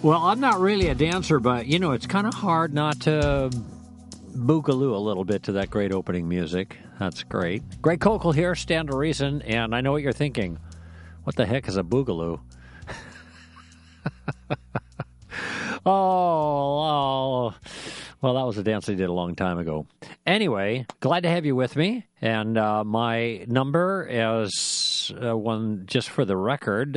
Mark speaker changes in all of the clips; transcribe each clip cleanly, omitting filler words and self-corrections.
Speaker 1: Well, I'm not really a dancer, but, it's kind of hard not to boogaloo a little bit to that great opening music. That's great. Greg Kokel here, Stand to Reason, and I know what you're thinking. What the heck is a boogaloo? Oh, well, that was a dance I did a long time ago. Anyway, glad to have you with me. And my number is one just for the record,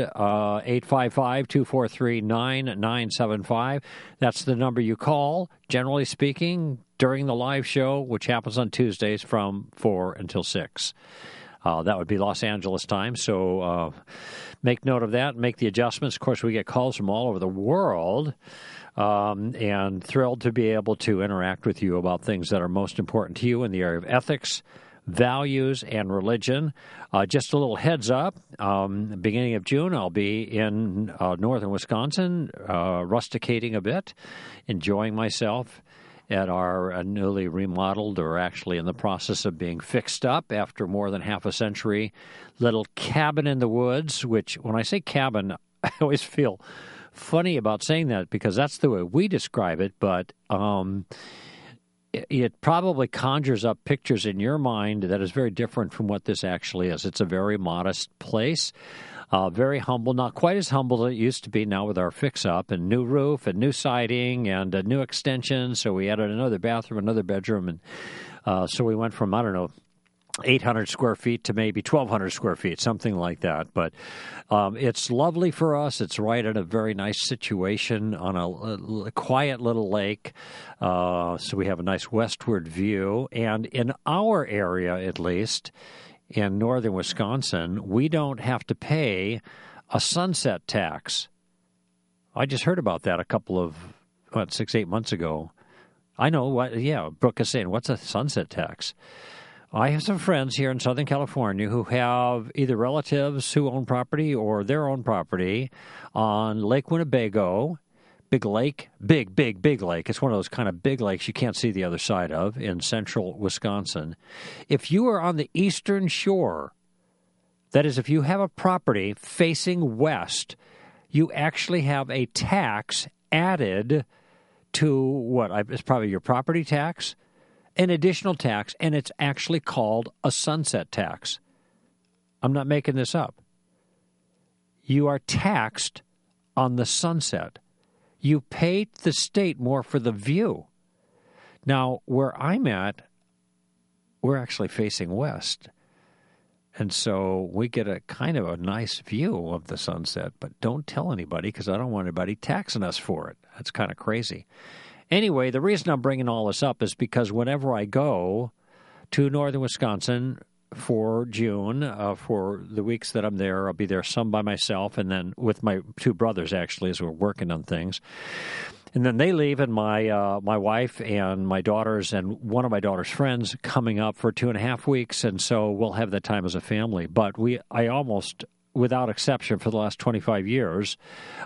Speaker 1: 855-243-9975. That's the number you call, generally speaking, during the live show, which happens on Tuesdays from 4 until 6. That would be Los Angeles time, so make note of that, make the adjustments. Of course, we get calls from all over the world, and thrilled to be able to interact with you about things that are most important to you in the area of ethics, values, and religion. Just a little heads up, beginning of June, I'll be in northern Wisconsin, rusticating a bit, enjoying myself at our newly remodeled, or actually in the process of being fixed up after more than half a century, little cabin in the woods, which, when I say cabin, I always feel funny about saying that because that's the way we describe it, but it probably conjures up pictures in your mind that is very different from what this actually is. It's a very modest place. Very humble, not quite as humble as it used to be now with our fix-up and new roof and new siding and a new extension. So we added another bathroom, another bedroom, and so we went from, 800 square feet to maybe 1,200 square feet, something like that. But it's lovely for us. It's right in a very nice situation on a quiet little lake. So we have a nice westward view. And in our area, at least, in northern Wisconsin, we don't have to pay a sunset tax. I just heard about that a couple of, 6-8 months ago. I know what, Brooke is saying, what's a sunset tax? I have some friends here in Southern California who have either relatives who own property or their own property on Lake Winnebago. Big lake, big lake. It's one of those kind of big lakes you can't see the other side of in central Wisconsin. If you are on the eastern shore, that is, if you have a property facing west, you actually have a tax added to what? It's probably your property tax, an additional tax, and it's actually called a sunset tax. I'm not making this up. You are taxed on the sunset. You pay the state more for the view. Now, where I'm at, we're actually facing west. And so we get a kind of a nice view of the sunset, but don't tell anybody because I don't want anybody taxing us for it. That's kind of crazy. Anyway, the reason I'm bringing all this up is because whenever I go to northern Wisconsin for June, for the weeks that I'm there, I'll be there some by myself and then with my two brothers, actually, as we're working on things. And then they leave, and my wife and my daughters and one of my daughter's friends coming up for 2.5 weeks, and so we'll have that time as a family. But I almost, without exception, for the last 25 years,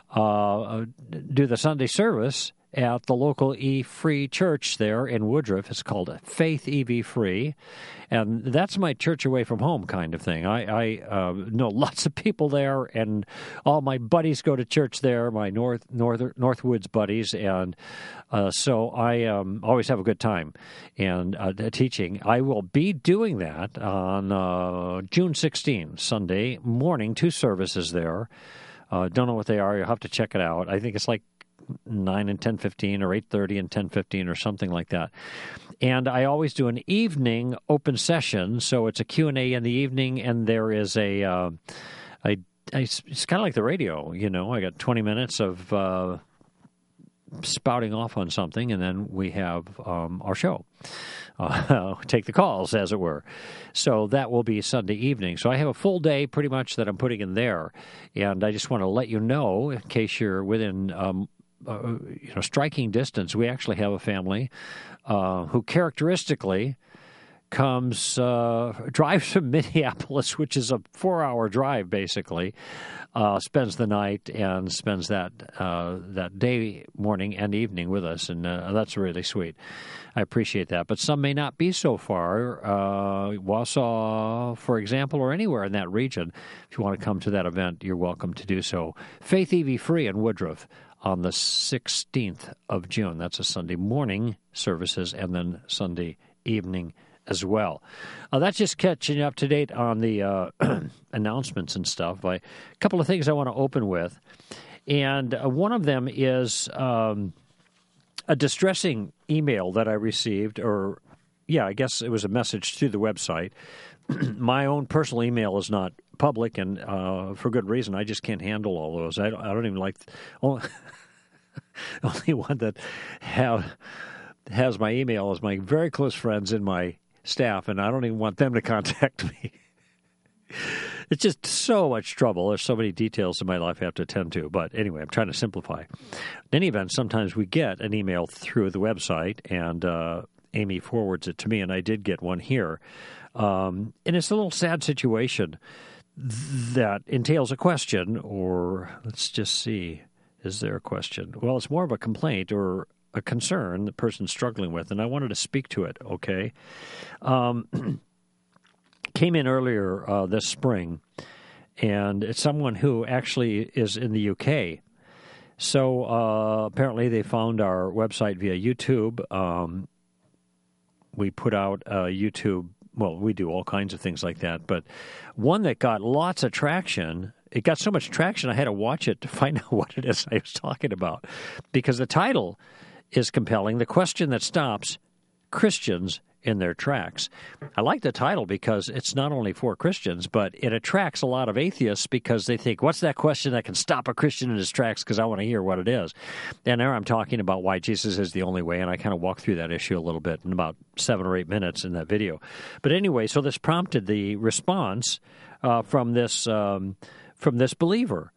Speaker 1: do the Sunday service at the local E-Free church there in Woodruff. It's called Faith EV Free, and that's my church away from home kind of thing. I know lots of people there, and all my buddies go to church there, my Northwoods buddies, and so I always have a good time and teaching. I will be doing that on June 16, Sunday morning, 2 services there. Don't know what they are. You'll have to check it out. I think it's like 9 and 10:15 or 8:30 and 10:15 or something like that. And I always do an evening open session, so it's a Q&A in the evening, and there is it's kind of like the radio, I got 20 minutes of spouting off on something, and then we have our show. Take the calls, as it were. So that will be Sunday evening. So I have a full day pretty much that I'm putting in there, and I just want to let you know, in case you're within striking distance, we actually have a family who characteristically drives from Minneapolis, which is a 4-hour drive, basically, spends the night and spends that day, morning, and evening with us, and that's really sweet. I appreciate that. But some may not be so far. Wausau, for example, or anywhere in that region. If you want to come to that event, you're welcome to do so. Faith EV Free in Woodruff on the 16th of June. That's a Sunday morning services and then Sunday evening as well. That's just catching you up to date on the announcements and stuff. A couple of things I want to open with. And one of them is a distressing email that I received, I guess it was a message through the website. My own personal email is not public, and for good reason. I just can't handle all those. I don't even like only one that has my email is my very close friends in my staff, and I don't even want them to contact me. It's just so much trouble. There's so many details in my life I have to attend to. But anyway, I'm trying to simplify. In any event, sometimes we get an email through the website, and Amy forwards it to me, and I did get one here. And it's a little sad situation that entails a question, or let's just see, is there a question? Well, it's more of a complaint or a concern the person's struggling with, and I wanted to speak to it, okay? Came in earlier this spring, and it's someone who actually is in the UK. So apparently they found our website via YouTube. We put out YouTube, well, we do all kinds of things like that, but one that got lots of traction, it got so much traction I had to watch it to find out what it is I was talking about, because the title is compelling, The Question That Stops Christians in Their Tracks. I like the title because it's not only for Christians, but it attracts a lot of atheists because they think, what's that question that can stop a Christian in his tracks? Because I want to hear what it is. And there I'm talking about why Jesus is the only way, and I kind of walk through that issue a little bit in about 7 or 8 minutes in that video. But anyway, so this prompted the response from this believer.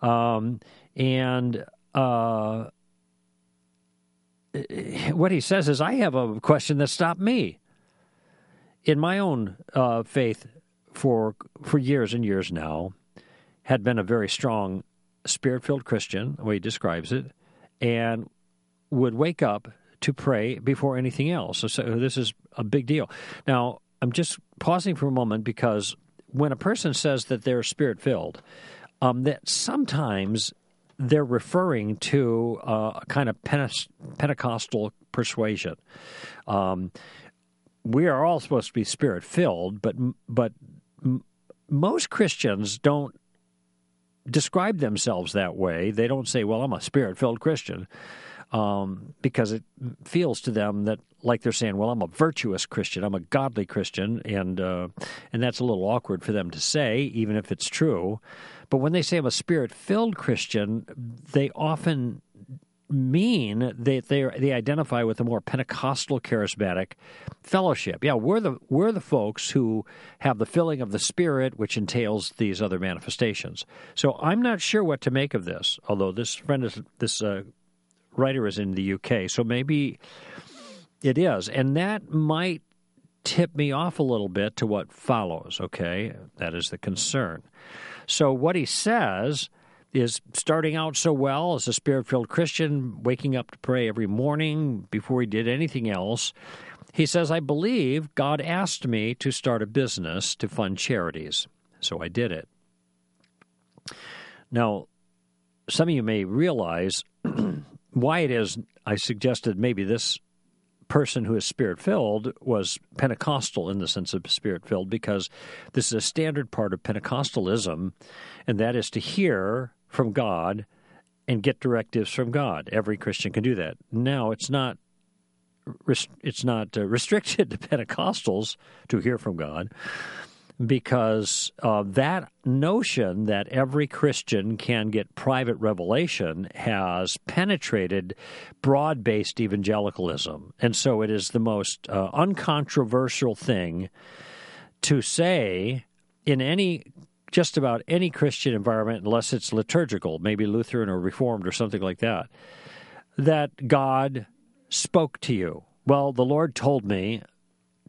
Speaker 1: What he says is, I have a question that stopped me. In my own faith for years and years now, had been a very strong Spirit-filled Christian, the way he describes it, and would wake up to pray before anything else. So this is a big deal. Now, I'm just pausing for a moment because when a person says that they're Spirit-filled, that sometimes they're referring to a kind of Pentecostal persuasion. We are all supposed to be Spirit-filled, but most Christians don't describe themselves that way. They don't say, well, I'm a Spirit-filled Christian, because it feels to them that like they're saying, well, I'm a virtuous Christian, I'm a godly Christian, and that's a little awkward for them to say, even if it's true. But when they say I'm a Spirit-filled Christian, they often mean that they identify with a more Pentecostal charismatic fellowship. Yeah, we're the folks who have the filling of the Spirit, which entails these other manifestations. So I'm not sure what to make of this, although this writer is in the UK, so maybe it is. And that might tip me off a little bit to what follows, okay? That is the concern. So what he says is starting out so well as a Spirit-filled Christian, waking up to pray every morning before he did anything else. He says, I believe God asked me to start a business to fund charities, so I did it. Now, some of you may realize why it is I suggested maybe this person who is Spirit-filled was Pentecostal in the sense of Spirit-filled, because this is a standard part of Pentecostalism, and that is to hear from God and get directives from God. Every Christian can do that. Now, it's not restricted to Pentecostals to hear from God, because that notion that every Christian can get private revelation has penetrated broad-based evangelicalism. And so it is the most uncontroversial thing to say in just about any Christian environment, unless it's liturgical, maybe Lutheran or Reformed or something like that, that God spoke to you. Well, the Lord told me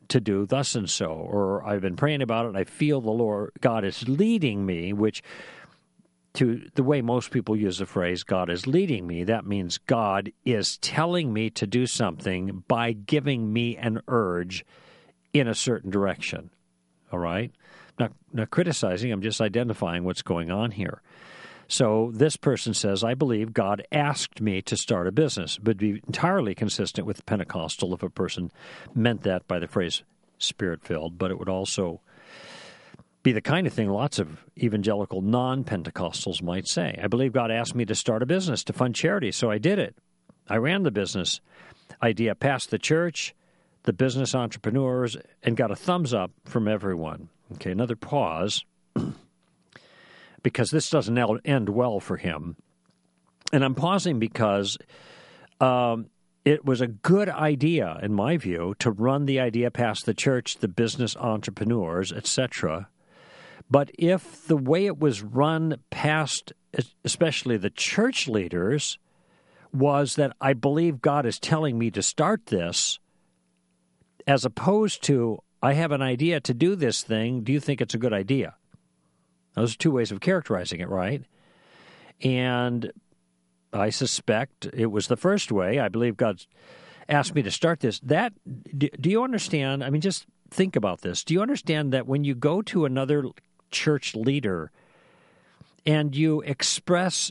Speaker 1: to do thus and so, or I've been praying about it and I feel the Lord, God is leading me, which to the way most people use the phrase, God is leading me, that means God is telling me to do something by giving me an urge in a certain direction. All right? Not criticizing, I'm just identifying what's going on here. So this person says, I believe God asked me to start a business. It would be entirely consistent with Pentecostal if a person meant that by the phrase Spirit-filled, but it would also be the kind of thing lots of evangelical non-Pentecostals might say. I believe God asked me to start a business to fund charity, so I did it. I ran the business idea past the church, the business entrepreneurs, and got a thumbs up from everyone. Okay, another pause, because this doesn't end well for him. And I'm pausing because it was a good idea, in my view, to run the idea past the church, the business entrepreneurs, etc. But if the way it was run past, especially the church leaders, was that I believe God is telling me to start this, as opposed to, I have an idea to do this thing, do you think it's a good idea? Those are two ways of characterizing it, right? And I suspect it was the first way. I believe God asked me to start this. Do you understand? I mean, just think about this. Do you understand that when you go to another church leader and you express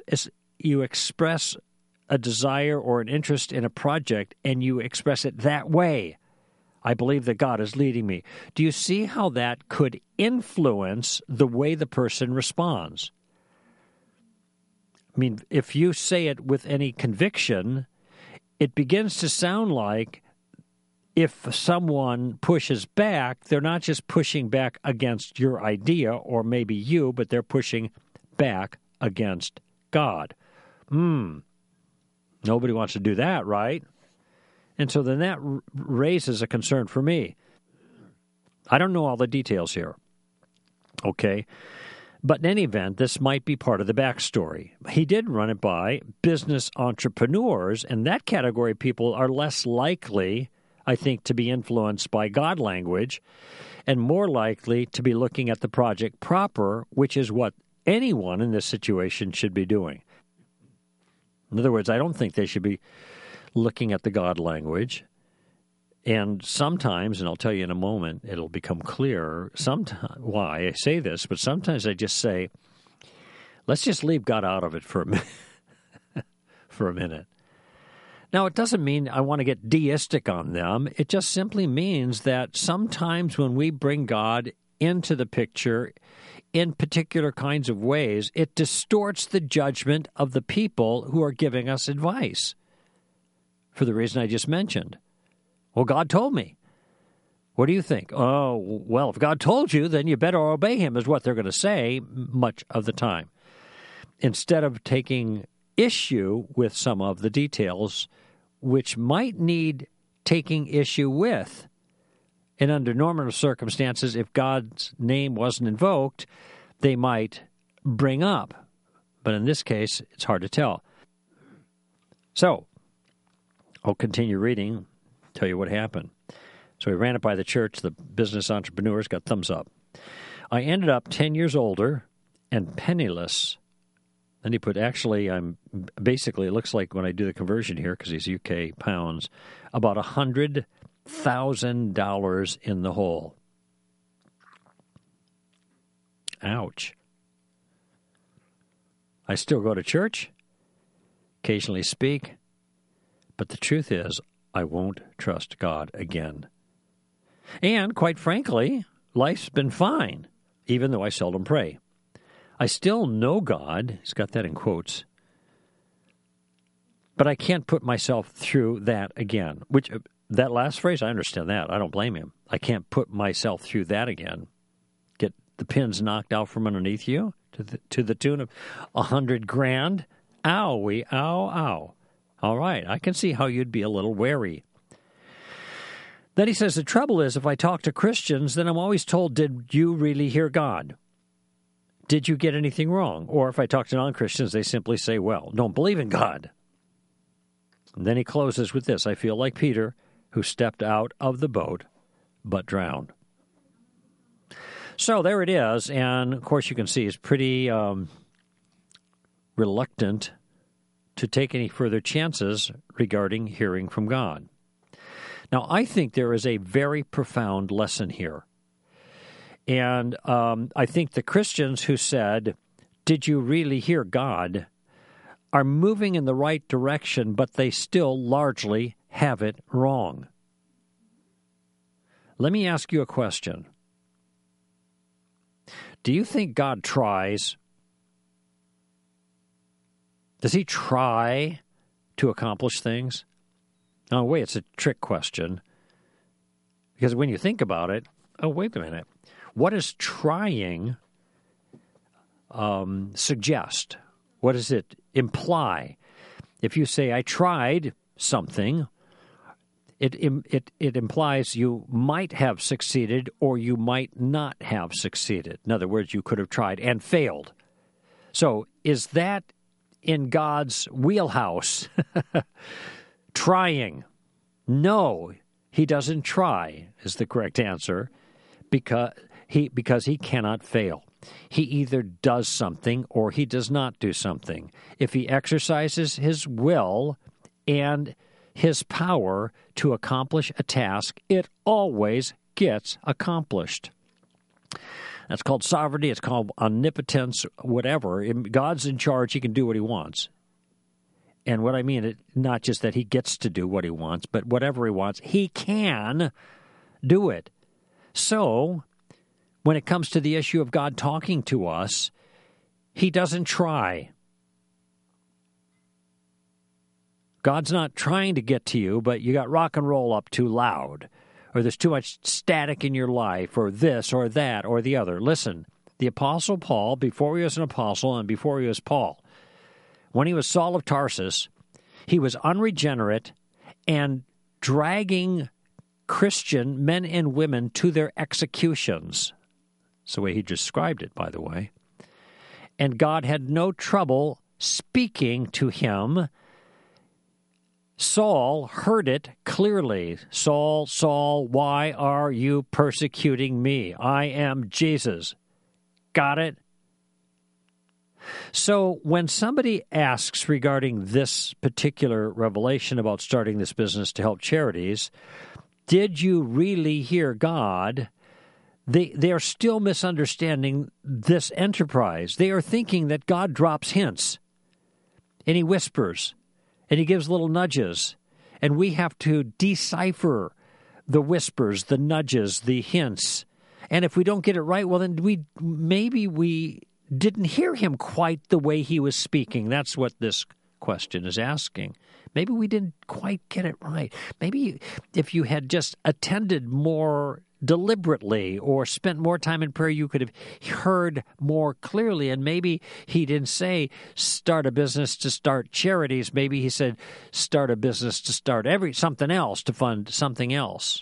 Speaker 1: a desire or an interest in a project and you express it that way, I believe that God is leading me. Do you see how that could influence the way the person responds? I mean, if you say it with any conviction, it begins to sound like if someone pushes back, they're not just pushing back against your idea or maybe you, but they're pushing back against God. Nobody wants to do that, right? And so then that raises a concern for me. I don't know all the details here, okay? But in any event, this might be part of the backstory. He did run it by business entrepreneurs, and that category of people are less likely, I think, to be influenced by God language and more likely to be looking at the project proper, which is what anyone in this situation should be doing. In other words, I don't think they should be looking at the God language. And sometimes, and I'll tell you in a moment, it'll become clear why I say this, but sometimes I just say, let's just leave God out of it for a minute. Now, it doesn't mean I want to get deistic on them. It just simply means that sometimes when we bring God into the picture in particular kinds of ways, it distorts the judgment of the people who are giving us advice for the reason I just mentioned. Well, God told me. What do you think? Oh, well, if God told you, then you better obey him, is what they're going to say much of the time. Instead of taking issue with some of the details, which might need taking issue with. And under normal circumstances, if God's name wasn't invoked, they might bring up. But in this case, it's hard to tell. So, I'll continue reading, tell you what happened. So we ran it by the church. The business entrepreneurs got thumbs up. I ended up 10 years older and penniless. Then he put, actually, I'm basically, it looks like when I do the conversion here, because he's UK pounds, about $100,000 in the hole. Ouch. I still go to church, occasionally speak, but the truth is, I won't trust God again. And, quite frankly, life's been fine, even though I seldom pray. I still know God, he's got that in quotes, but I can't put myself through that again. Which, that last phrase, I understand that. I don't blame him. I can't put myself through that again. Get the pins knocked out from underneath you to the tune of $100,000. Owie, ow, ow. All right, I can see how you'd be a little wary. Then he says, the trouble is, if I talk to Christians, then I'm always told, did you really hear God? Did you get anything wrong? Or if I talk to non-Christians, they simply say, well, don't believe in God. And then he closes with this, I feel like Peter, who stepped out of the boat, but drown. So there it is, and of course you can see he's pretty reluctant to take any further chances regarding hearing from God. Now, I think there is a very profound lesson here. And I think the Christians who said, "Did you really hear God?" are moving in the right direction, but they still largely have it wrong. Let me ask you a question. Do you think God tries? Does he try to accomplish things? Oh, wait, it's a trick question. Because when you think about it, oh, wait a minute. What does trying suggest? What does it imply? If you say, I tried something, it implies you might have succeeded or you might not have succeeded. In other words, you could have tried and failed. So is that in God's wheelhouse? Trying? No, he doesn't try, is the correct answer, because he cannot fail. He either does something or he does not do something. If he exercises his will and his power to accomplish a task, it always gets accomplished. That's called sovereignty. It's called omnipotence, whatever. God's in charge. He can do what he wants. And what I mean, not just that he gets to do what he wants, but whatever he wants, he can do it. So, when it comes to the issue of God talking to us, he doesn't try. God's not trying to get to you, but you got rock and roll up too loud, or there's too much static in your life, or this, or that, or the other. Listen, the Apostle Paul, before he was an apostle and before he was Paul, when he was Saul of Tarsus, he was unregenerate and dragging Christian men and women to their executions. That's the way he described it, by the way. And God had no trouble speaking to him. Saul heard it clearly. Saul, Saul, why are you persecuting me? I am Jesus. Got it? So when somebody asks regarding this particular revelation about starting this business to help charities, did you really hear God? They are still misunderstanding this enterprise. They are thinking that God drops hints, and he whispers, and he gives little nudges, and we have to decipher the whispers, the nudges, the hints. And if we don't get it right, well, then maybe we didn't hear him quite the way he was speaking. That's what this question is asking. Maybe we didn't quite get it right. Maybe if you had just attended more deliberately or spent more time in prayer, you could have heard more clearly. And maybe he didn't say start a business to start charities. Maybe he said start a business to start something else, to fund something else.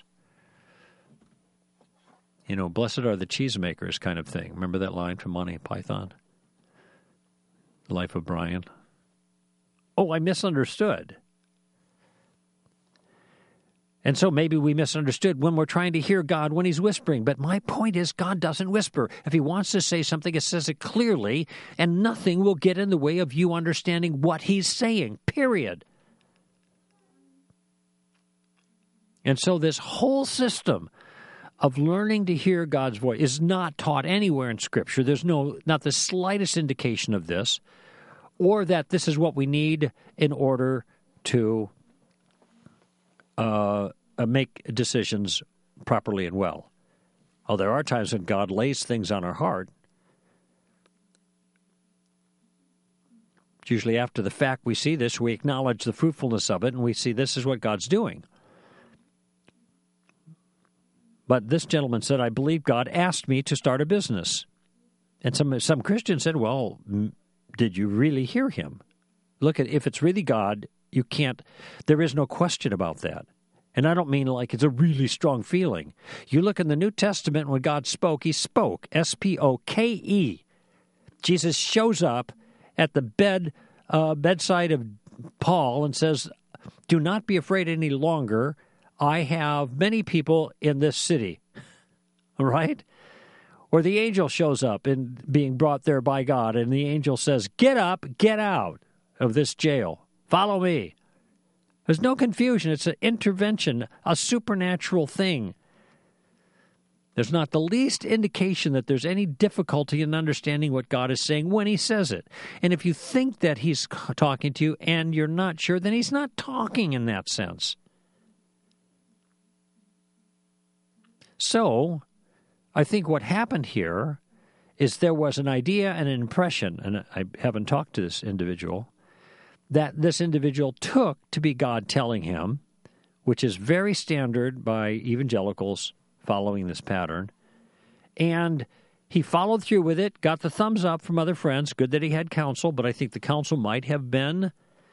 Speaker 1: You know, blessed are the cheesemakers kind of thing. Remember that line from Monty Python? Life of Brian. Oh, I misunderstood. And so maybe we misunderstood when we're trying to hear God when he's whispering. But my point is, God doesn't whisper. If he wants to say something, he says it clearly, and nothing will get in the way of you understanding what he's saying, period. And so this whole system of learning to hear God's voice is not taught anywhere in Scripture. There's not the slightest indication of this, or that this is what we need in order to make decisions properly and well. Oh, there are times when God lays things on our heart. It's usually after the fact we see this, we acknowledge the fruitfulness of it, and we see this is what God's doing. But this gentleman said, I believe God asked me to start a business. And some Christians said, well, did you really hear him? Look, if it's really God, there is no question about that. And I don't mean like it's a really strong feeling. You look in the New Testament, when God spoke, he spoke, S-P-O-K-E. Jesus shows up at the bedside of Paul and says, do not be afraid any longer. I have many people in this city, right? Or the angel shows up and being brought there by God, and the angel says, get up, get out of this jail. Follow me. There's no confusion. It's an intervention, a supernatural thing. There's not the least indication that there's any difficulty in understanding what God is saying when he says it. And if you think that he's talking to you and you're not sure, then he's not talking in that sense. So, I think what happened here is there was an idea and an impression, and I haven't talked to this individual, that this individual took to be God telling him, which is very standard by evangelicals following this pattern. And he followed through with it, got the thumbs up from other friends. Good that he had counsel, but I think the counsel might have been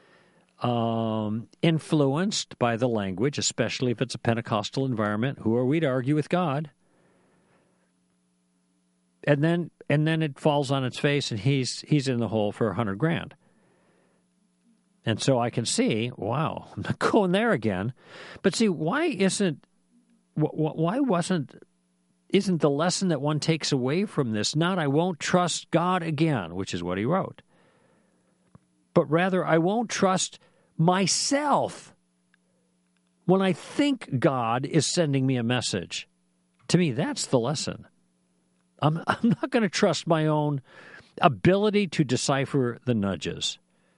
Speaker 1: influenced by the language, especially if it's a Pentecostal environment. Who are we to argue with God? And then it falls on its face, and he's in the hole for $100,000. And so I can see, wow, I'm not going there again. But see, isn't the lesson that one takes away from this not I won't trust God again, which is what he wrote, but rather I won't trust myself when I think God is sending me a message. To me, that's the lesson. I'm not going to trust my own ability to decipher the nudges.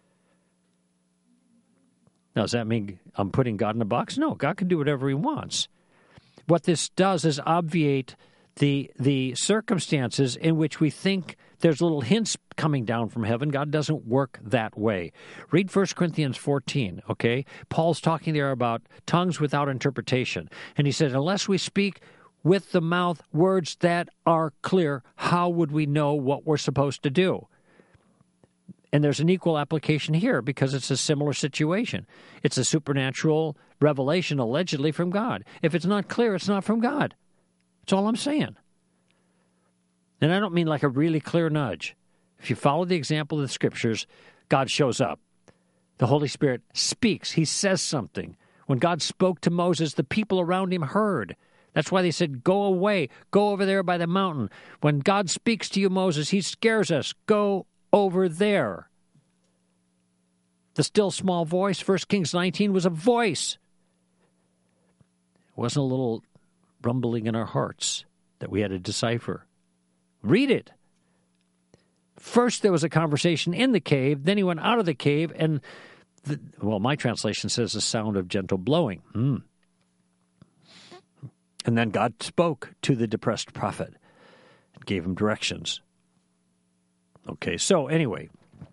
Speaker 1: Now, does that mean I'm putting God in a box? No, God can do whatever he wants. What this does is obviate the circumstances in which we think there's little hints coming down from heaven. God doesn't work that way. Read 1 Corinthians 14, okay? Paul's talking there about tongues without interpretation. And he said, unless we speak with the mouth words that are clear, how would we know what we're supposed to do? And there's an equal application here because it's a similar situation. It's a supernatural revelation allegedly from God. If it's not clear, it's not from God. That's all I'm saying. And I don't mean like a really clear nudge. If you follow the example of the Scriptures, God shows up. The Holy Spirit speaks. He says something. When God spoke to Moses, the people around him heard. That's why they said, go away. Go over there by the mountain. When God speaks to you, Moses, he scares us. Go over there. The still small voice, 1 Kings 19, was a voice. It wasn't a little rumbling in our hearts that we had to decipher. Read it. First there was a conversation in the cave, then he went out of the cave, and, my translation says the sound of gentle blowing. And then God spoke to the depressed prophet and gave him directions. Okay, so anyway,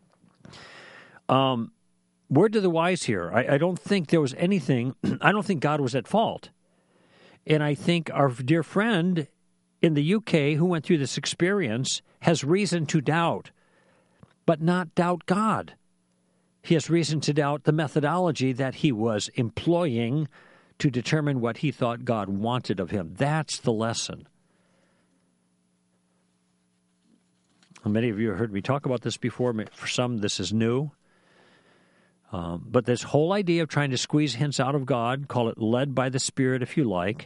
Speaker 1: word to the wise here. I don't think there was anything, I don't think God was at fault. And I think our dear friend in the UK who went through this experience has reason to doubt, but not doubt God. He has reason to doubt the methodology that he was employing to determine what he thought God wanted of him. That's the lesson. Many of you have heard me talk about this before. For some, this is new. But this whole idea of trying to squeeze hints out of God, call it led by the Spirit if you like,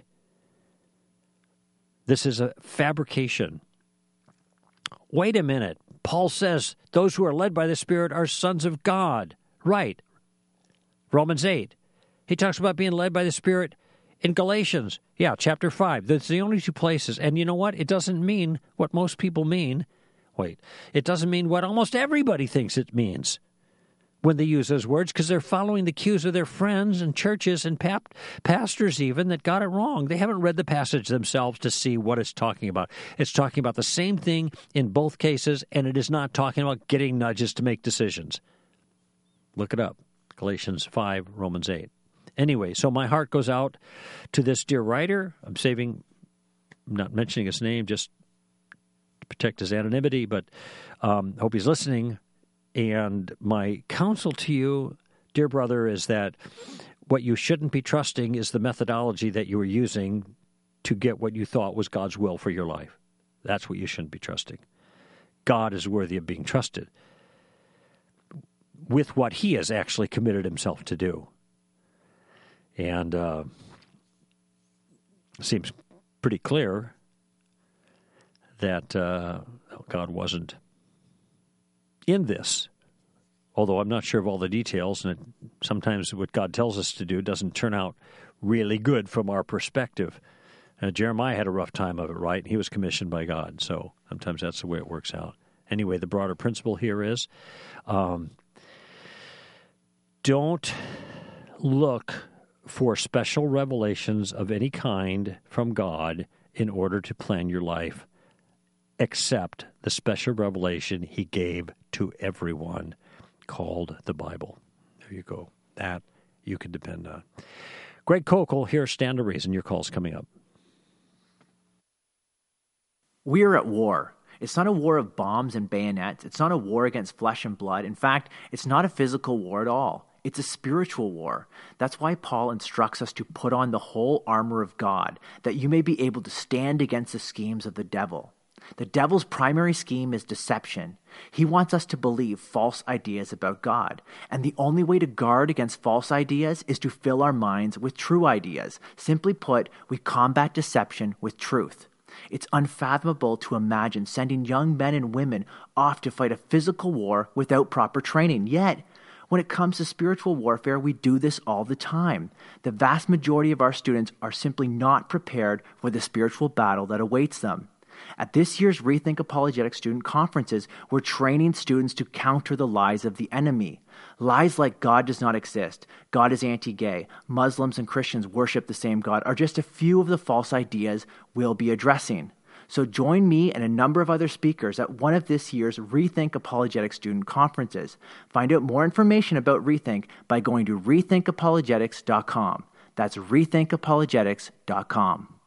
Speaker 1: this is a fabrication. Wait a minute. Paul says those who are led by the Spirit are sons of God. Right. Romans 8. He talks about being led by the Spirit in Galatians. Yeah, chapter 5. That's the only two places. And you know what? It doesn't mean what most people mean. Wait. It doesn't mean what almost everybody thinks it means when they use those words, because they're following the cues of their friends and churches and pastors even that got it wrong. They haven't read the passage themselves to see what it's talking about. It's talking about the same thing in both cases, and it is not talking about getting nudges to make decisions. Look it up. Galatians 5, Romans 8. Anyway, so my heart goes out to this dear writer. I'm not mentioning his name, just to protect his anonymity, but hope he's listening. And my counsel to you, dear brother, is that what you shouldn't be trusting is the methodology that you were using to get what you thought was God's will for your life. That's what you shouldn't be trusting. God is worthy of being trusted with what he has actually committed himself to do. And seems pretty clear that God wasn't in this. Although I'm not sure of all the details, and sometimes what God tells us to do doesn't turn out really good from our perspective. Jeremiah had a rough time of it, right? He was commissioned by God, so sometimes that's the way it works out. Anyway, the broader principle here is don't look for special revelations of any kind from God in order to plan your life, except the special revelation he gave to everyone, called the Bible. There you go. That you can depend on. Greg Koukl here, Stand to Reason. Your call's coming up.
Speaker 2: We are at war. It's not a war of bombs and bayonets. It's not a war against flesh and blood. In fact, it's not a physical war at all. It's a spiritual war. That's why Paul instructs us to put on the whole armor of God, that you may be able to stand against the schemes of the devil. The devil's primary scheme is deception. He wants us to believe false ideas about God. And the only way to guard against false ideas is to fill our minds with true ideas. Simply put, we combat deception with truth. It's unfathomable to imagine sending young men and women off to fight a physical war without proper training. Yet, when it comes to spiritual warfare, we do this all the time. The vast majority of our students are simply not prepared for the spiritual battle that awaits them. At this year's Rethink Apologetics student conferences, we're training students to counter the lies of the enemy. Lies like God does not exist, God is anti-gay, Muslims and Christians worship the same God are just a few of the false ideas we'll be addressing. So join me and a number of other speakers at one of this year's Rethink Apologetics student conferences. Find out more information about Rethink by going to rethinkapologetics.com. That's rethinkapologetics.com.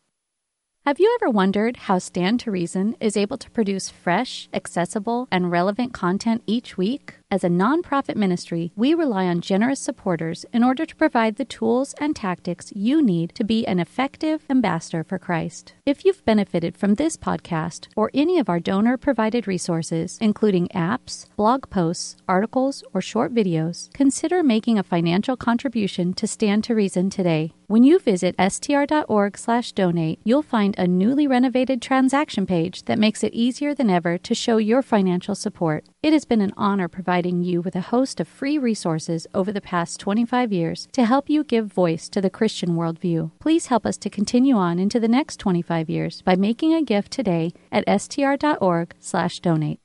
Speaker 3: Have you ever wondered how Stand to Reason is able to produce fresh, accessible, and relevant content each week? As a nonprofit ministry, we rely on generous supporters in order to provide the tools and tactics you need to be an effective ambassador for Christ. If you've benefited from this podcast or any of our donor-provided resources, including apps, blog posts, articles, or short videos, consider making a financial contribution to Stand to Reason today. When you visit str.org/donate, you'll find a newly renovated transaction page that makes it easier than ever to show your financial support. It has been an honor providing you with a host of free resources over the past 25 years to help you give voice to the Christian worldview. Please help us to continue on into the next 25 years by making a gift today at str.org/donate.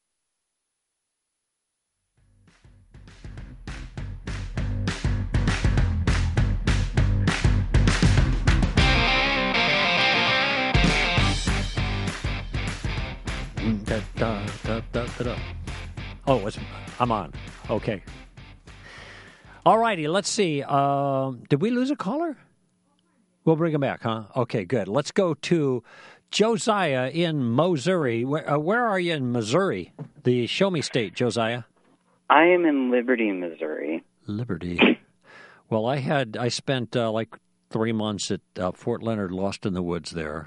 Speaker 1: Oh, I'm on. Okay. All righty, let's see. Did we lose a caller? We'll bring him back, huh? Okay, good. Let's go to Josiah in Missouri. Where are you in Missouri? The show me state, Josiah.
Speaker 4: I am in Liberty, Missouri.
Speaker 1: Liberty. Well, I spent like 3 months at Fort Leonard, Lost in the Woods there.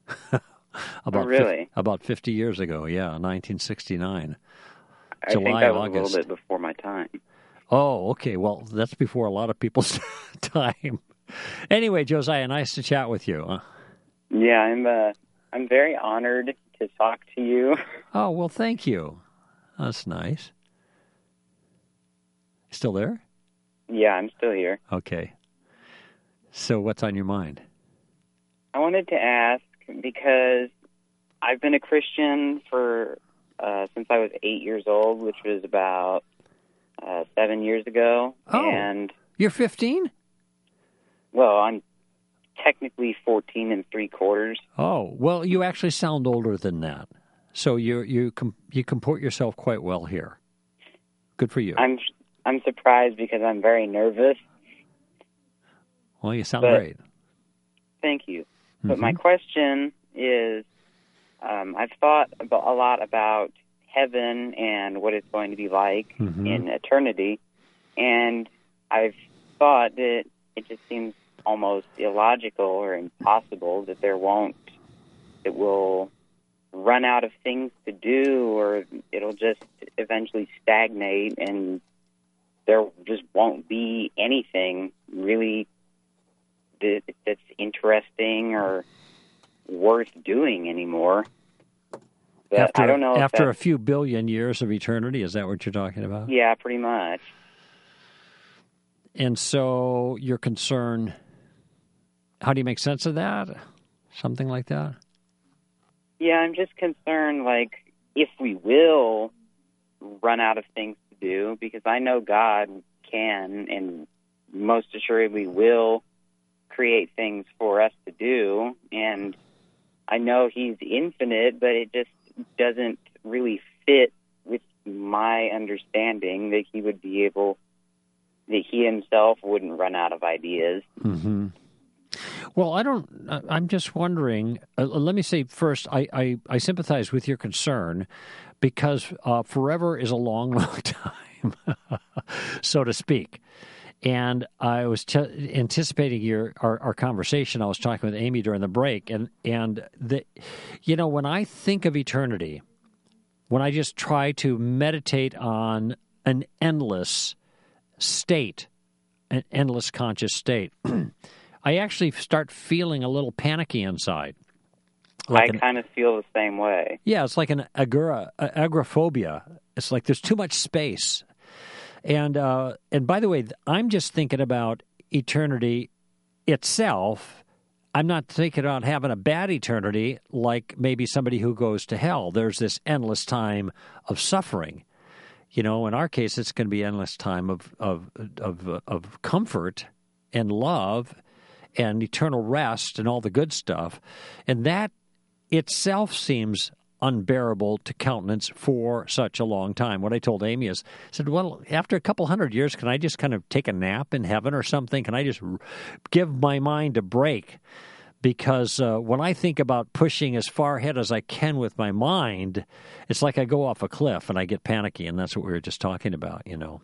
Speaker 1: About 50 years ago, yeah, 1969.
Speaker 4: I think that was August. A little bit before my time.
Speaker 1: Oh, okay. Well, that's before a lot of people's time. Anyway, Josiah, nice to chat with you.
Speaker 4: Yeah, I'm very honored to talk to you.
Speaker 1: Oh, well, thank you. That's nice. Still there?
Speaker 4: Yeah, I'm still here.
Speaker 1: Okay. So what's on your mind?
Speaker 4: I wanted to ask, because I've been a Christian for since I was 8 years old, which was about 7 years ago.
Speaker 1: Oh,
Speaker 4: and
Speaker 1: you're 15?
Speaker 4: Well, I'm technically 14 3/4.
Speaker 1: Oh, well, you actually sound older than that. So you comport yourself quite well here. Good for you.
Speaker 4: I'm surprised because I'm very nervous.
Speaker 1: Well, you sound great.
Speaker 4: Thank you. Mm-hmm. But my question is, I've thought a lot about heaven and what it's going to be like in eternity, and I've thought that it just seems almost illogical or impossible that it will run out of things to do, or it'll just eventually stagnate and there just won't be anything really that's interesting or worth doing anymore. But I don't know.
Speaker 1: After a few billion years of eternity, is that what you're talking about?
Speaker 4: Yeah, pretty much.
Speaker 1: And so your concern, how do you make sense of that? Something like that?
Speaker 4: Yeah, I'm just concerned, like, if we will run out of things to do, because I know God can and most assuredly will create things for us to do, and I know He's infinite, but it just doesn't really fit with my understanding that He would be able, that He Himself wouldn't run out of ideas.
Speaker 1: Mm-hmm. Well, I'm just wondering, let me say first, I sympathize with your concern because forever is a long, long time, so to speak. And I was anticipating our conversation. I was talking with Amy during the break, and when I think of eternity, when I just try to meditate on an endless state, an endless conscious state, I actually start feeling a little panicky inside.
Speaker 4: I kind of feel the same way.
Speaker 1: Yeah, it's like an agoraphobia. It's like there's too much space. And by the way, I'm just thinking about eternity itself. I'm not thinking about having a bad eternity like maybe somebody who goes to hell. There's this endless time of suffering. In our case, it's going to be endless time of comfort and love and eternal rest and all the good stuff. And that itself seems unbearable to countenance for such a long time. What I told Amy is, I said, well, after a couple hundred years, can I just kind of take a nap in heaven or something? Can I just give my mind a break? Because when I think about pushing as far ahead as I can with my mind, it's like I go off a cliff and I get panicky, and that's what we were just talking about,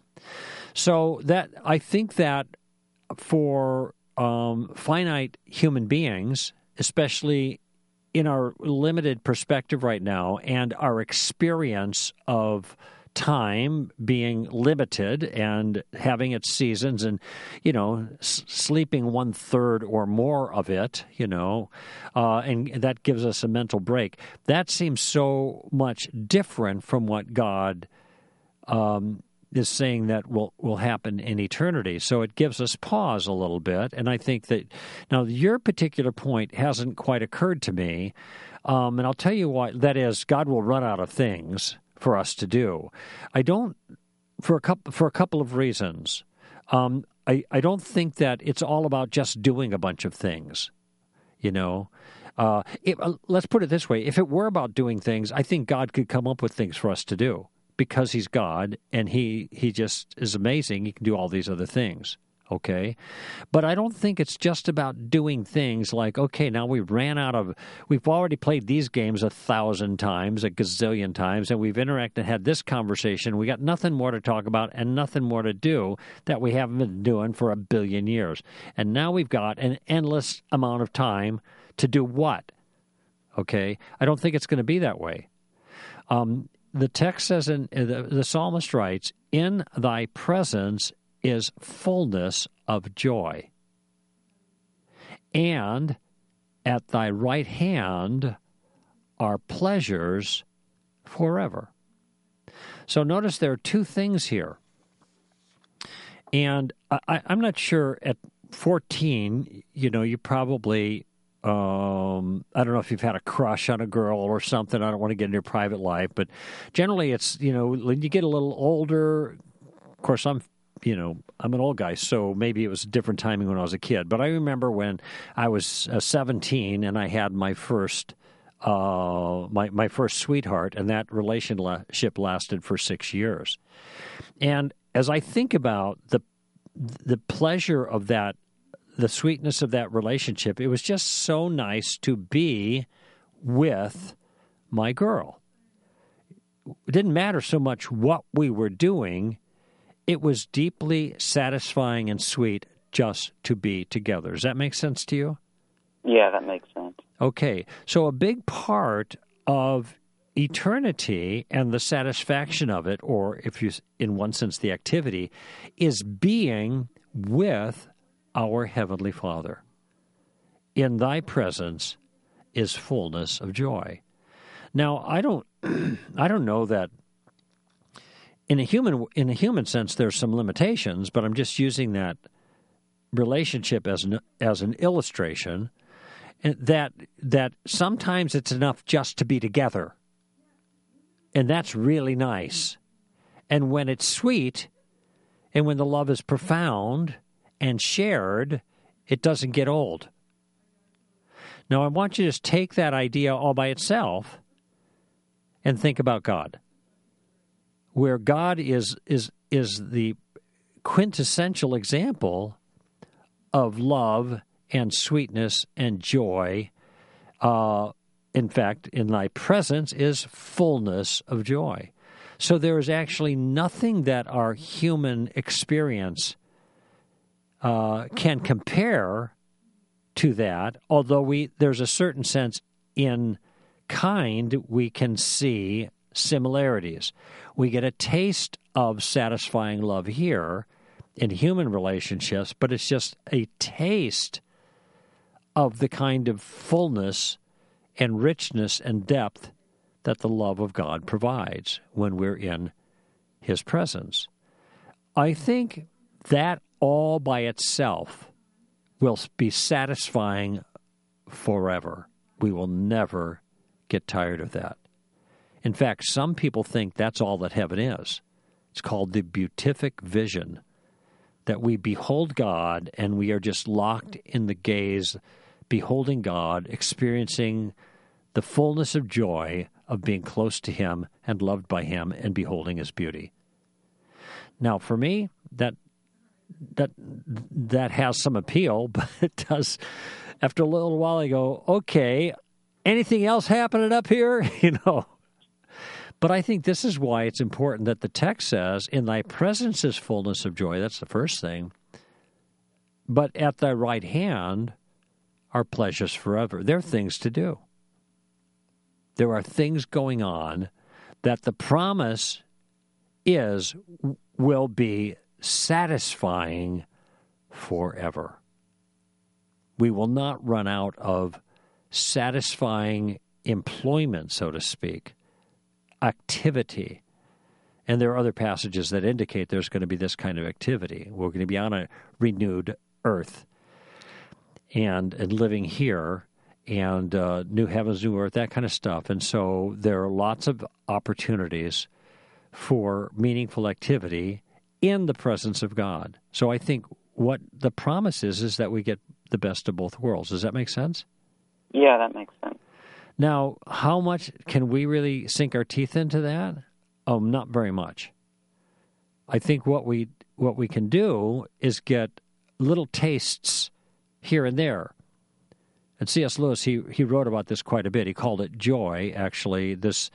Speaker 1: So that I think that for finite human beings, especially in our limited perspective right now and our experience of time being limited and having its seasons and, sleeping 1/3 or more of it, and that gives us a mental break. That seems so much different from what God is saying that will happen in eternity. So it gives us pause a little bit. And I think that now your particular point hasn't quite occurred to me. And I'll tell you why. That is, God will run out of things for us to do. I don't, for a couple of reasons. I don't think that it's all about just doing a bunch of things, let's put it this way. If it were about doing things, I think God could come up with things for us to do. Because He's God, and He just is amazing, He can do all these other things, okay? But I don't think it's just about doing things like, okay, now we've already played these games 1,000 times, a gazillion times, and we've interacted, had this conversation, we got nothing more to talk about and nothing more to do that we haven't been doing for 1 billion years. And now we've got an endless amount of time to do what? Okay? I don't think it's going to be that way. The text says, the psalmist writes, "In thy presence is fullness of joy, and at thy right hand are pleasures forever." So notice there are two things here. And I'm not sure at 14, you probably... I don't know if you've had a crush on a girl or something. I don't want to get into your private life, but generally it's, when you get a little older, of course I'm an old guy, so maybe it was a different timing when I was a kid. But I remember when I was 17 and I had my first, my first sweetheart, and that relationship lasted for 6 years. And as I think about the pleasure of that, the sweetness of that relationship, it was just so nice to be with my girl. It didn't matter so much what we were doing. It was deeply satisfying and sweet just to be together. Does that make sense to you?
Speaker 4: Yeah, that makes sense.
Speaker 1: Okay. So a big part of eternity and the satisfaction of it, or if you, in one sense, the activity, is being with our Heavenly Father. in thy presence is fullness of joy. Now, I don't know that in a human sense there's some limitations, but I'm just using that relationship as an illustration, and that sometimes it's enough just to be together, and that's really nice. And when it's sweet, and when the love is profound and shared, it doesn't get old. Now, I want you to just take that idea all by itself and think about God, where God is the quintessential example of love and sweetness and joy. In fact, in thy presence is fullness of joy. So there is actually nothing that our human experience can compare to that, although there's a certain sense in kind we can see similarities. We get a taste of satisfying love here in human relationships, but it's just a taste of the kind of fullness and richness and depth that the love of God provides when we're in His presence. I think that all by itself will be satisfying forever. We will never get tired of that. In fact, some people think that's all that heaven is. It's called the beatific vision, that we behold God and we are just locked in the gaze, beholding God, experiencing the fullness of joy of being close to Him and loved by Him and beholding His beauty. Now, for me, that has some appeal, but it does, after a little while, I go, okay, anything else happening up here? But I think this is why it's important that the text says, in thy presence is fullness of joy. That's the first thing. But at thy right hand are pleasures forever. There are things to do. There are things going on that the promise is will be satisfying forever. We will not run out of satisfying employment, so to speak, activity. And there are other passages that indicate there's going to be this kind of activity. We're going to be on a renewed earth and living here, and new heavens, new earth, that kind of stuff. And so there are lots of opportunities for meaningful activity in the presence of God. So I think what the promise is that we get the best of both worlds. Does that make sense?
Speaker 4: Yeah, that makes sense.
Speaker 1: Now, how much can we really sink our teeth into that? Not very much. I think what we can do is get little tastes here and there. And C.S. Lewis, he wrote about this quite a bit. He called it joy, actually.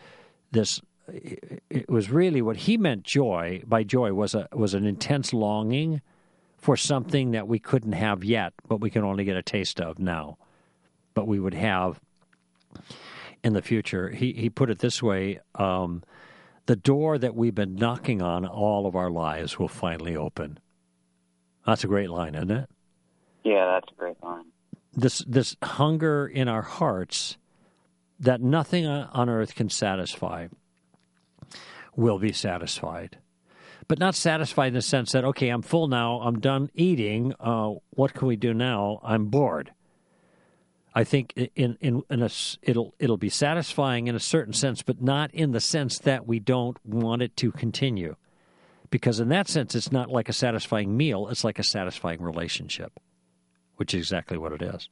Speaker 1: It was really what he meant by joy was an intense longing for something that we couldn't have yet, but we can only get a taste of now. But we would have in the future. He put it this way, the door that we've been knocking on all of our lives will finally open. That's a great line, isn't it?
Speaker 4: Yeah, that's a great line.
Speaker 1: This hunger in our hearts that nothing on earth can satisfy will be satisfied. But not satisfied in the sense that, okay, I'm full now, I'm done eating, what can we do now? I'm bored. I think it'll be satisfying in a certain sense, but not in the sense that we don't want it to continue. Because in that sense, it's not like a satisfying meal, it's like a satisfying relationship, which is exactly what it is.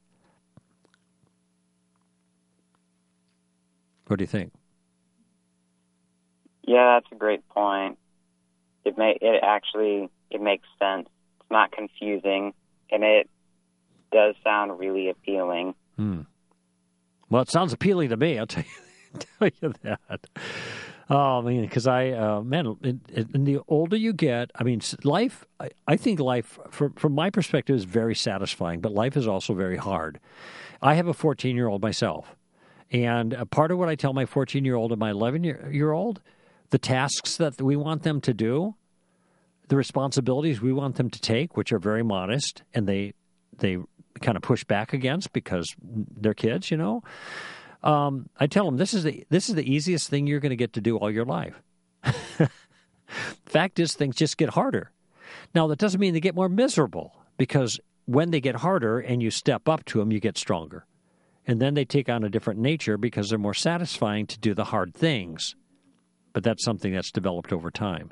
Speaker 1: What do you think?
Speaker 4: Yeah, that's a great point. It makes sense. It's not confusing, and it does sound really appealing.
Speaker 1: Well, it sounds appealing to me. I'll tell you that. Oh, man, because the older you get, life. I think life, from my perspective, is very satisfying, but life is also very hard. I have a 14-year-old myself, and a part of what I tell my 14-year-old and my 11-year-old, the tasks that we want them to do, the responsibilities we want them to take, which are very modest, and they kind of push back against because they're kids, I tell them this is the easiest thing you're going to get to do all your life. Fact is, things just get harder. Now, that doesn't mean they get more miserable, because when they get harder and you step up to them, you get stronger. And then they take on a different nature because they're more satisfying to do the hard things. But that's something that's developed over time.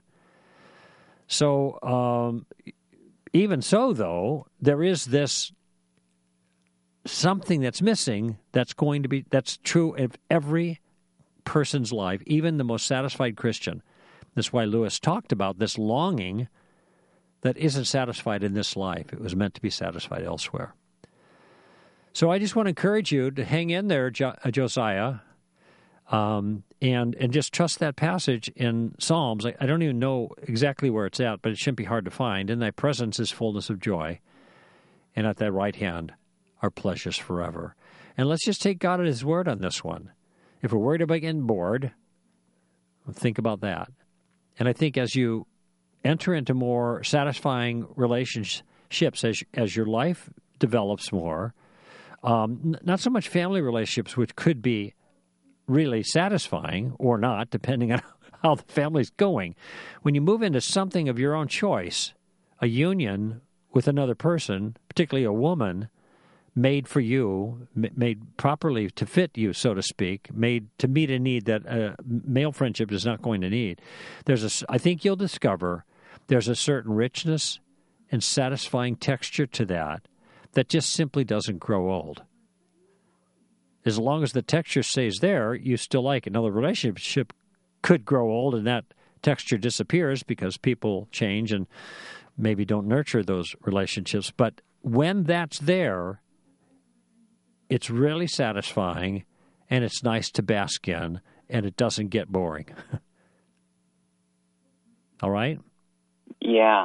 Speaker 1: So, even so, though, there is this something that's missing that's true of every person's life, even the most satisfied Christian. That's why Lewis talked about this longing that isn't satisfied in this life. It was meant to be satisfied elsewhere. So I just want to encourage you to hang in there, Josiah, and just trust that passage in Psalms. I don't even know exactly where it's at, but it shouldn't be hard to find. In thy presence is fullness of joy, and at thy right hand are pleasures forever. And let's just take God at his word on this one. If we're worried about getting bored, think about that. And I think as you enter into more satisfying relationships, as your life develops more, not so much family relationships, which could be really satisfying or not, depending on how the family's going. When you move into something of your own choice, a union with another person, particularly a woman, made for you, made properly to fit you, so to speak, made to meet a need that male friendship is not going to need. I think you'll discover there's a certain richness and satisfying texture to that just simply doesn't grow old. As long as the texture stays there, you still like it. Now, the relationship could grow old and that texture disappears because people change and maybe don't nurture those relationships. But when that's there, it's really satisfying, and it's nice to bask in, and it doesn't get boring. All right?
Speaker 4: Yeah.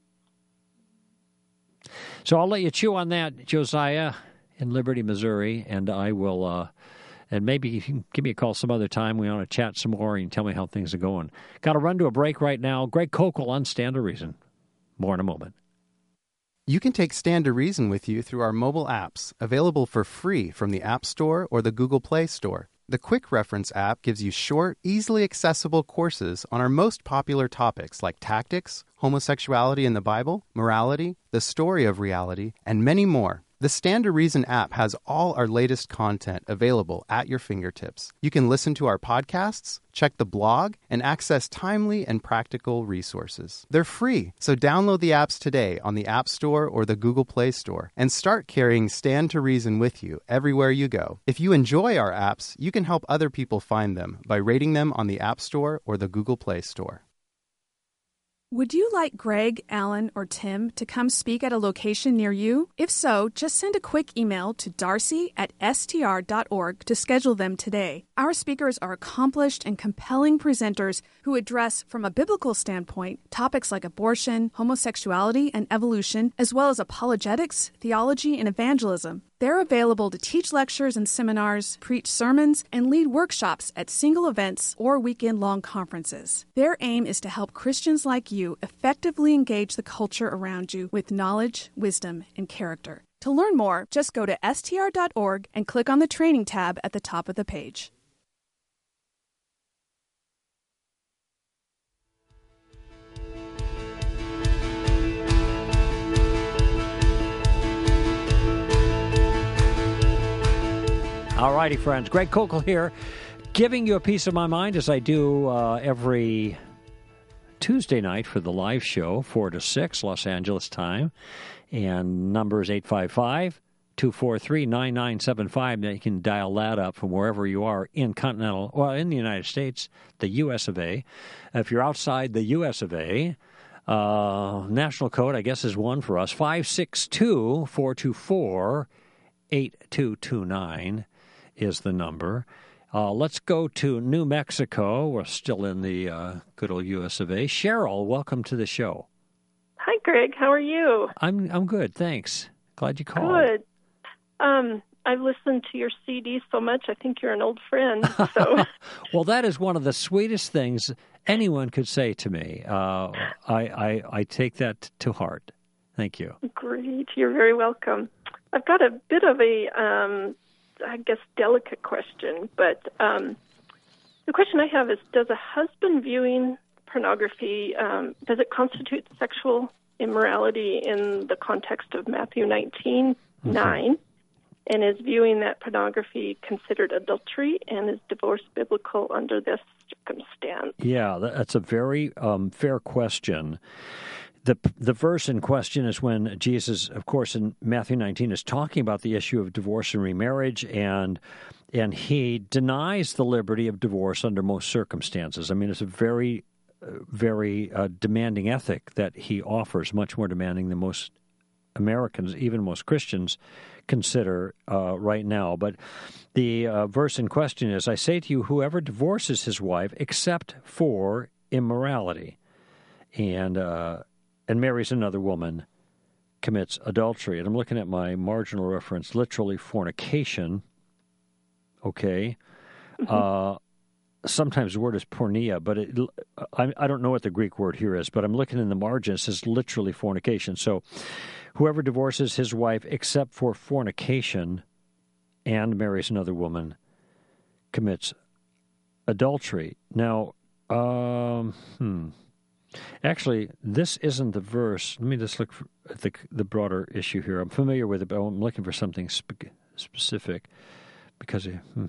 Speaker 1: So I'll let you chew on that, Josiah, in Liberty, Missouri, and I will, and maybe you can give me a call some other time. We want to chat some more, and you can tell me how things are going. Got to run to a break right now. Greg Koukl on Stand to Reason. More in a moment.
Speaker 5: You can take Stand to Reason with you through our mobile apps, available for free from the App Store or the Google Play Store. The Quick Reference app gives you short, easily accessible courses on our most popular topics like tactics, homosexuality in the Bible, morality, the story of reality, and many more. The Stand to Reason app has all our latest content available at your fingertips. You can listen to our podcasts, check the blog, and access timely and practical resources. They're free, so download the apps today on the App Store or the Google Play Store and start carrying Stand to Reason with you everywhere you go. If you enjoy our apps, you can help other people find them by rating them on the App Store or the Google Play Store.
Speaker 6: Would you like Greg, Alan, or Tim to come speak at a location near you? If so, just send a quick email to darcy@str.org to schedule them today. Our speakers are accomplished and compelling presenters who address, from a biblical standpoint, topics like abortion, homosexuality, and evolution, as well as apologetics, theology, and evangelism. They're available to teach lectures and seminars, preach sermons, and lead workshops at single events or weekend-long conferences. Their aim is to help Christians like you effectively engage the culture around you with knowledge, wisdom, and character. To learn more, just go to str.org and click on the training tab at the top of the page.
Speaker 1: All righty, friends. Greg Koukl here, giving you a piece of my mind as I do every Tuesday night for the live show, 4 to 6, Los Angeles time. And number is 855-243-9975. Now you can dial that up from wherever you are in in the United States, the U.S. of A. If you're outside the U.S. of A., national code, I guess, is one for us, 562-424-8229. Is the number. Let's go to New Mexico. We're still in the good old U.S. of A. Cheryl, welcome to the show.
Speaker 7: Hi, Greg. How are you?
Speaker 1: I'm good, thanks. Glad you called.
Speaker 7: Good. I've listened to your CD so much, I think you're an old friend. So.
Speaker 1: Well, that is one of the sweetest things anyone could say to me. I take that to heart. Thank you.
Speaker 7: Great. You're very welcome. I've got a bit of a, I guess, delicate question, but the question I have is, does a husband viewing pornography, does it constitute sexual immorality in the context of Matthew 19:9? And is viewing that pornography considered adultery, and is divorce biblical under this circumstance?
Speaker 1: Yeah, that's a very fair question. The verse in question is when Jesus, of course, in Matthew 19, is talking about the issue of divorce and remarriage, and he denies the liberty of divorce under most circumstances. I mean, it's a very, very demanding ethic that he offers, much more demanding than most Americans, even most Christians, consider right now. But the verse in question is, I say to you, whoever divorces his wife except for immorality and marries another woman commits adultery. And I'm looking at my marginal reference, literally fornication. Okay. Sometimes the word is porneia, but I don't know what the Greek word here is, but I'm looking in the margin. It says literally fornication. So whoever divorces his wife except for fornication and marries another woman commits adultery. Now, actually, this isn't the verse. Let me just look at the broader issue here. I'm familiar with it, but I'm looking for something specific because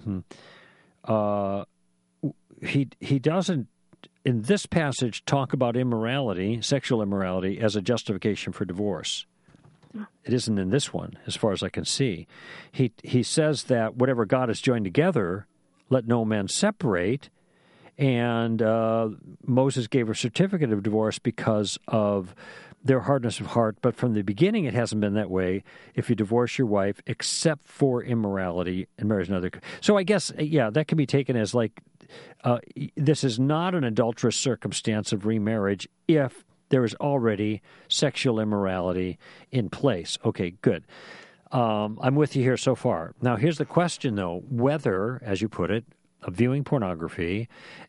Speaker 1: he doesn't, in this passage, talk about immorality, sexual immorality, as a justification for divorce. It isn't in this one, as far as I can see. He says that whatever God has joined together, let no man separate. And Moses gave a certificate of divorce because of their hardness of heart. But from the beginning, it hasn't been that way. If you divorce your wife, except for immorality, and marries another. So I guess, yeah, that can be taken as like, this is not an adulterous circumstance of remarriage if there is already sexual immorality in place. Okay, good. I'm with you here so far. Now, here's the question, though. Whether, as you put it, viewing pornography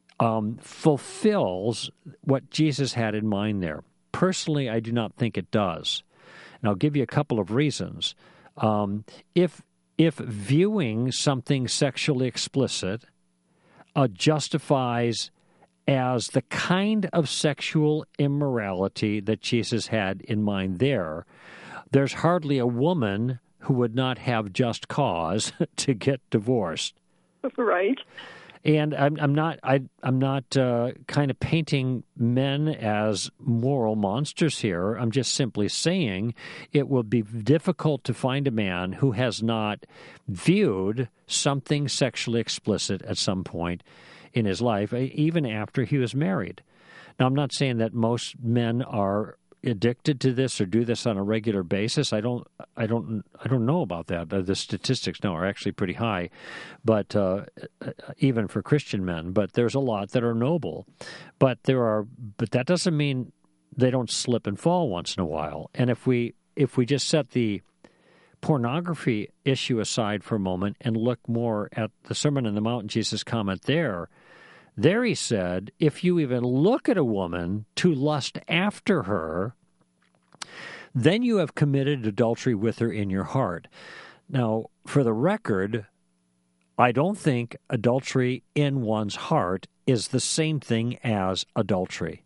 Speaker 1: fulfills what Jesus had in mind there. Personally, I do not think it does. And I'll give you a couple of reasons. If viewing something sexually explicit justifies as the kind of sexual immorality that Jesus had in mind there's hardly a woman who would not have just cause to get divorced.
Speaker 7: Right.
Speaker 1: And I'm not kind of painting men as moral monsters here. I'm just simply saying it will be difficult to find a man who has not viewed something sexually explicit at some point in his life, even after he was married. Now, I'm not saying that most men are addicted to this or do this on a regular basis. I don't know about that. The statistics now are actually pretty high, but even for Christian men. But there's a lot that are noble, but that doesn't mean they don't slip and fall once in a while. And if we just set the pornography issue aside for a moment and look more at the Sermon on the Mount, Jesus' comment there he said, if you even look at a woman to lust after her, then you have committed adultery with her in your heart. Now, for the record, I don't think adultery in one's heart is the same thing as adultery.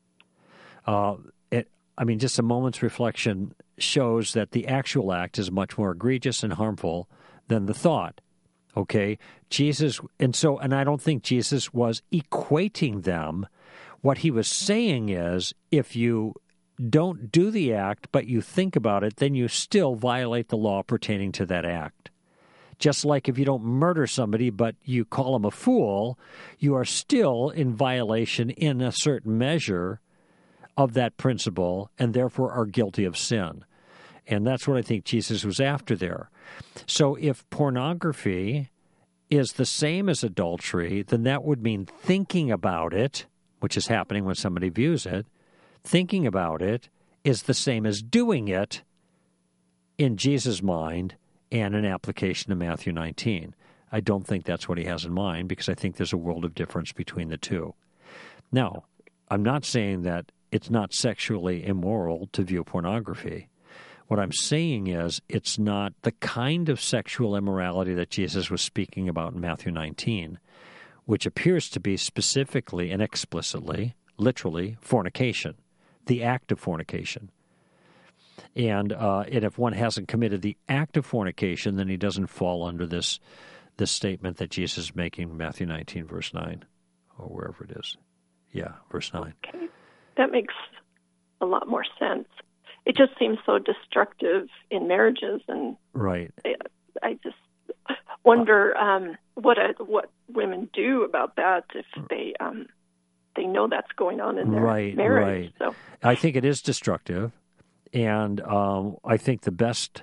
Speaker 1: Just a moment's reflection shows that the actual act is much more egregious and harmful than the thought. Okay, and I don't think Jesus was equating them. What he was saying is, if you don't do the act, but you think about it, then you still violate the law pertaining to that act. Just like if you don't murder somebody, but you call him a fool, you are still in violation in a certain measure of that principle, and therefore are guilty of sin. And that's what I think Jesus was after there. So if pornography is the same as adultery, then that would mean thinking about it, which is happening when somebody views it. Thinking about it is the same as doing it in Jesus' mind and an application to Matthew 19. I don't think that's what he has in mind, because I think there's a world of difference between the two. Now, I'm not saying that it's not sexually immoral to view pornography. What I'm saying is it's not the kind of sexual immorality that Jesus was speaking about in Matthew 19, which appears to be specifically and explicitly, literally, fornication, the act of fornication. And if one hasn't committed the act of fornication, then he doesn't fall under this statement that Jesus is making in Matthew 19, verse 9, or wherever it is. Yeah, verse 9.
Speaker 7: Okay. That makes a lot more sense. It just seems so destructive in marriages, and
Speaker 1: right.
Speaker 7: I just wonder what women do about that if they know that's going on in their marriage.
Speaker 1: Right.
Speaker 7: So
Speaker 1: I think it is destructive, and I think the best.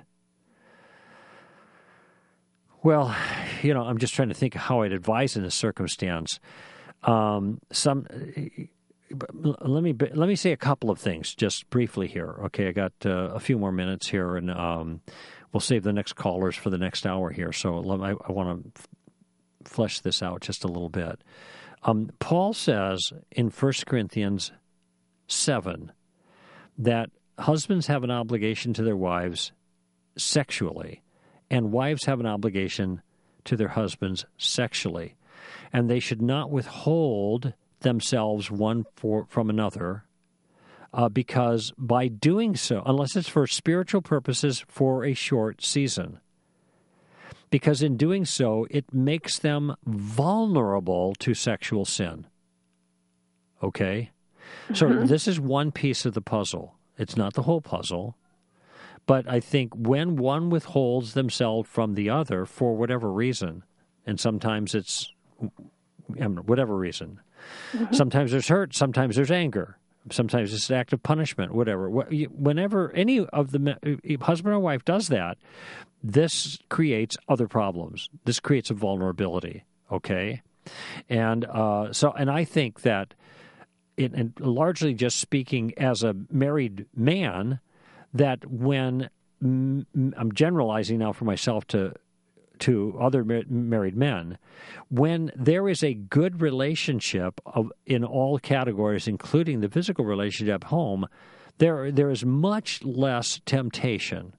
Speaker 1: Well, I'm just trying to think of how I'd advise in this circumstance. Let me say a couple of things just briefly here. Okay, I got a few more minutes here, and we'll save the next callers for the next hour here. So I want to flesh this out just a little bit. Paul says in 1 Corinthians 7 that husbands have an obligation to their wives sexually, and wives have an obligation to their husbands sexually, and they should not withhold themselves one from another, because by doing so, unless it's for spiritual purposes for a short season, because in doing so, it makes them vulnerable to sexual sin. Okay? So this is one piece of the puzzle. It's not the whole puzzle. But I think when one withholds themselves from the other for whatever reason, and sometimes it's whatever reason, sometimes there's hurt, sometimes there's anger, sometimes it's an act of punishment, whatever. Whenever any of the husband or wife does that, this creates other problems. This creates a vulnerability, okay? And and I think that, and largely just speaking as a married man, that when I'm generalizing now for myself to other married men, when there is a good relationship in all categories, including the physical relationship at home, there is much less temptation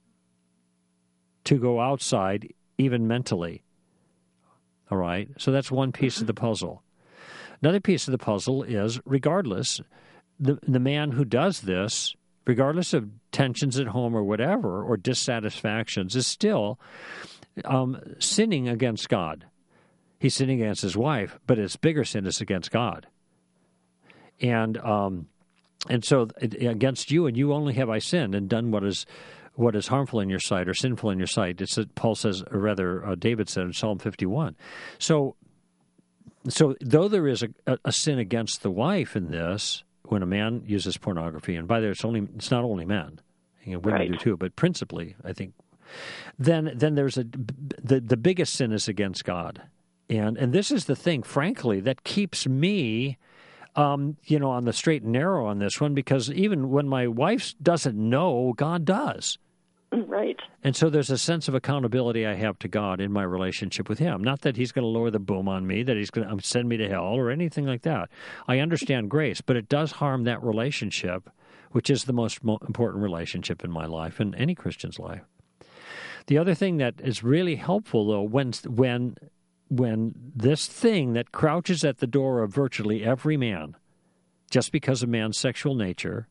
Speaker 1: to go outside, even mentally. All right? So that's one piece of the puzzle. Another piece of the puzzle is, regardless, the man who does this, regardless of tensions at home or whatever, or dissatisfactions, is still sinning against God. He's sinning against his wife, but his bigger sin is against God. And so against you and you only have I sinned and done what is harmful in your sight or sinful in your sight. It's Paul says, or rather David said in Psalm 51. So though there is a sin against the wife in this, when a man uses pornography, and by the way, it's not only men, women do too, but principally, I think, then there's the biggest sin is against God, and this is the thing, frankly, that keeps me, on the straight and narrow on this one, because even when my wife doesn't know, God does.
Speaker 7: Right.
Speaker 1: And so there's a sense of accountability I have to God in my relationship with Him. Not that He's going to lower the boom on me, that He's going to send me to hell or anything like that. I understand grace, but it does harm that relationship, which is the most important relationship in my life and any Christian's life. The other thing that is really helpful, though, when this thing that crouches at the door of virtually every man, just because of man's sexual nature,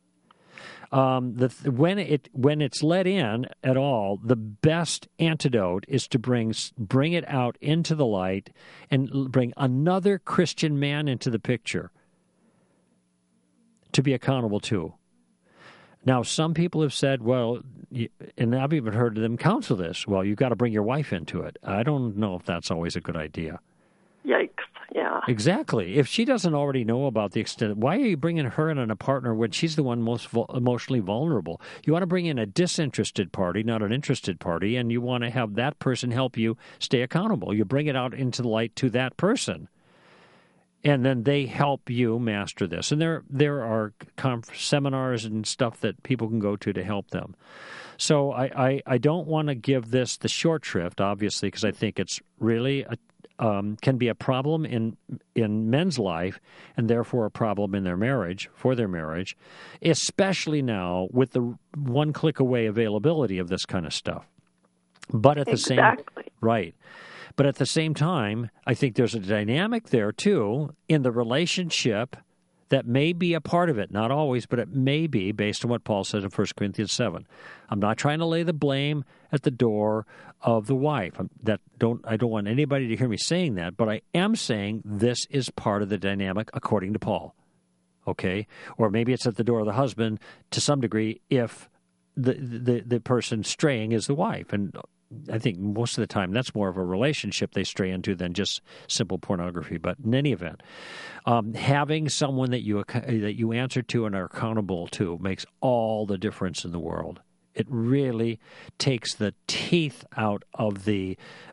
Speaker 1: when it's let in at all, the best antidote is to bring it out into the light and bring another Christian man into the picture to be accountable to. Now, some people have said, well, and I've even heard them counsel this, well, you've got to bring your wife into it. I don't know if that's always a good idea.
Speaker 7: Yikes, yeah.
Speaker 1: Exactly. If she doesn't already know about the extent, why are you bringing her in on a partner when she's the one most emotionally vulnerable? You want to bring in a disinterested party, not an interested party, and you want to have that person help you stay accountable. You bring it out into the light to that person, and then they help you master this. And there are seminars and stuff that people can go to help them. So I don't want to give this the short shrift, obviously, because I think it's really can be a problem in men's life and therefore a problem in their marriage, for their marriage, especially now with the one click away availability of this kind of stuff. But at the same right. But at the same time, I think there's a dynamic there too in the relationship that may be a part of it, not always, but it may be based on what Paul says in 1 Corinthians 7. I'm not trying to lay the blame at the door of the wife. I don't want anybody to hear me saying that, but I am saying this is part of the dynamic according to Paul. Okay? Or maybe it's at the door of the husband to some degree if the person straying is the wife. And I think most of the time that's more of a relationship they stray into than just simple pornography. But in any event, having someone that you answer to and are accountable to makes all the difference in the world. It really takes the teeth out of the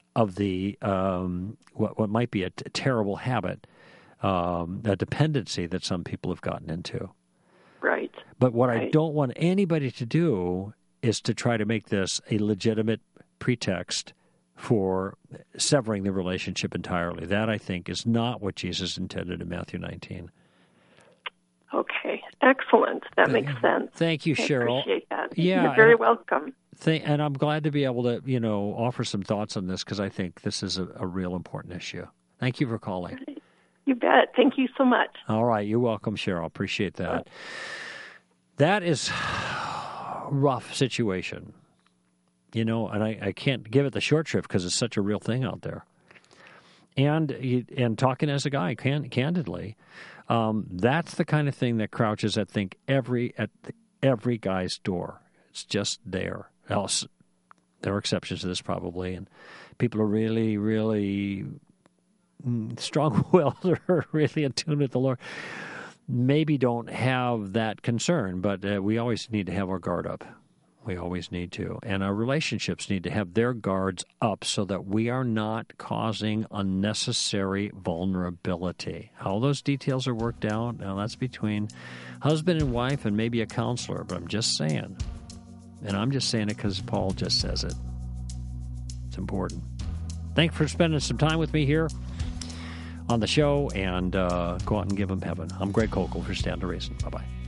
Speaker 1: what might be a terrible habit, a dependency that some people have gotten into.
Speaker 7: Right.
Speaker 1: But what I don't want anybody to do is to try to make this a legitimate pretext for severing the relationship entirely. That, I think, is not what Jesus intended in Matthew 19.
Speaker 7: Okay, excellent. That makes sense.
Speaker 1: Thank you, Cheryl.
Speaker 7: I appreciate that.
Speaker 1: Yeah,
Speaker 7: you're very welcome.
Speaker 1: And I'm glad to be able to, offer some thoughts on this because I think this is a real important issue. Thank you for calling.
Speaker 7: You bet. Thank you so much.
Speaker 1: All right, you're welcome, Cheryl. Appreciate that. That is a rough situation. And I can't give it the short shrift because it's such a real thing out there. And talking as a guy, candidly, that's the kind of thing that crouches, I think, at every guy's door. It's just there. Else, there are exceptions to this probably, and people are really, really strong-willed or really in tune with the Lord. Maybe don't have that concern, but we always need to have our guard up. We always need to. And our relationships need to have their guards up so that we are not causing unnecessary vulnerability. How those details are worked out, now that's between husband and wife and maybe a counselor, but I'm just saying. And I'm just saying it because Paul just says it. It's important. Thanks for spending some time with me here on the show, and go out and give them heaven. I'm Greg Kokel for Stand to Reason. Bye-bye.